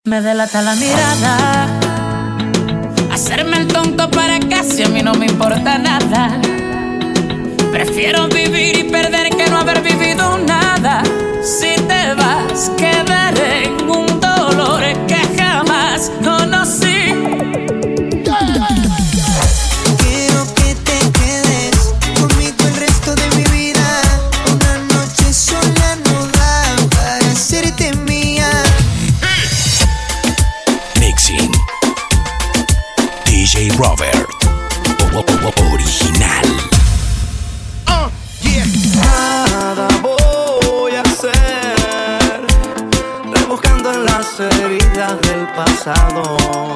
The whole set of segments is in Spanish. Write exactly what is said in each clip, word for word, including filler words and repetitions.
Me delata la mirada, hacerme el tonto para casi a mí no me importa nada. Prefiero vivir y perder que no haber vivido nada. Si te vas, quedaré en un dolor que jamás conocí. Quiero que te quedes conmigo el resto de mi vida. Una noche sola no da para hacerte mía. Mixing D J Robert Original. Uh, yeah. Nada voy a hacer, rebuscando en las heridas del pasado.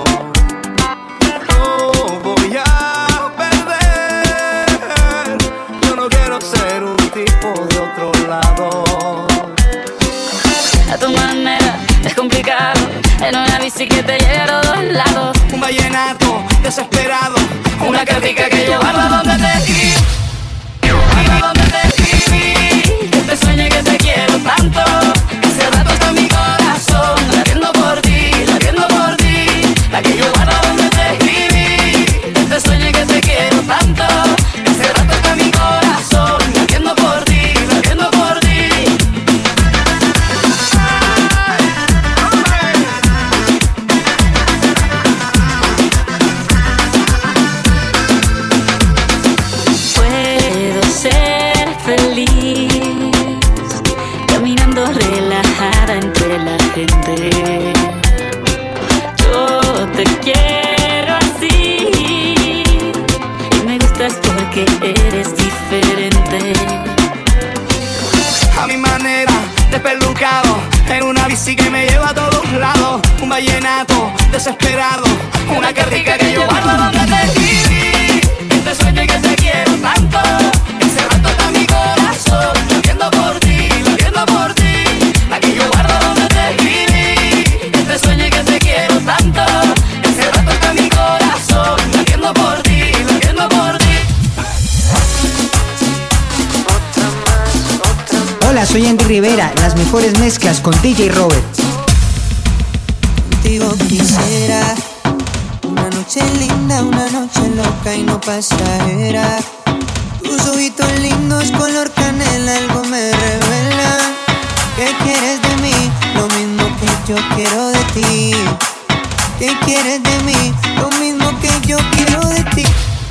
No voy a perder, yo no quiero ser un tipo de otro lado. A tu manera es complicado, en una bici que te llega a todos lados. Un vallenato desesperado, una cartica que yo guardo donde te escribí, guardo donde te escribí. Que te sueñe que te quiero tanto, que hace rato está mi corazón latiendo por ti, latiendo por ti. La que yo guardo donde te escribí. Que te sueñe que te quiero tanto, que hace rato está mi corazón latiendo por ti, latiendo por ti. Puedo ser feliz caminando relajada entre la gente. Yo te quiero así y me gustas porque eres diferente. A mi manera, despelucado, en una bici que me lleva a todos lados. Un vallenato desesperado, una cartica que yo guardo donde te escribí. Que te sueñe que te quiero tanto, que hace rato está mi corazón latiendo por ti, latiendo por ti. La que yo guardo donde te escribí. Que te sueñe que te quiero tanto, que hace rato está mi corazón latiendo por ti, latiendo por ti. Hola, soy Andy Rivera, las mejores mezclas con D J Robert. Contigo quisiera una noche linda, una noche loca y no pasajera. Tus ojitos lindos, color canela, algo me revelan. ¿Qué quieres de mí? Lo mismo que yo quiero de ti. ¿Qué quieres de mí? Lo mismo que yo quiero de ti.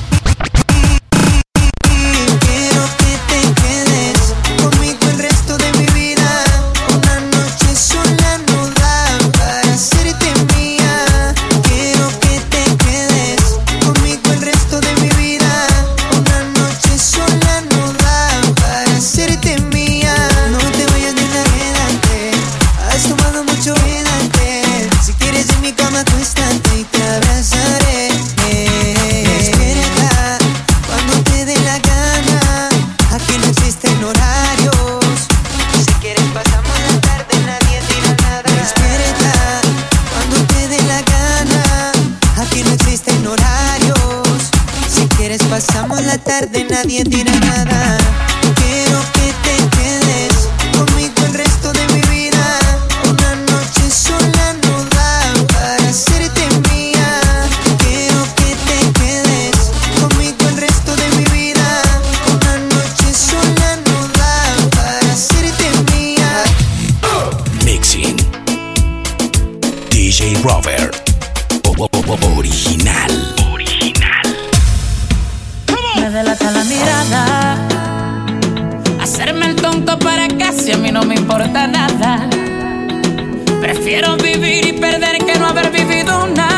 Quiero que te quedes conmigo el resto de mi vida. Una noche sola no da para hacerte mía. Quiero que te quedes conmigo el resto de mi vida. Una noche sola no da para hacerte mía. No te vayas de la quédate. Has tomado mucho, quédate. Si quieres en mi cama acuéstate y te abrazaré. Despierta cuando te dé la gana. Aquí no existen horarios. Si quieres pasamos la tarde, nadie dirá nada. Despierta cuando te dé la gana. Aquí no existen horarios. Si quieres pasamos la tarde, nadie dirá nada. Quiero que te quedes conmigo el resto de mi vida. Una noche sola no da para hacerte mía. Quiero que te quedes conmigo el resto de mi vida. Una noche sola no da para hacerte mía. Mixing D J Robert Original. Me delata la mirada, hacerme el tonto para casi a mí no me importa nada. Prefiero vivir y perder que no haber vivido nada.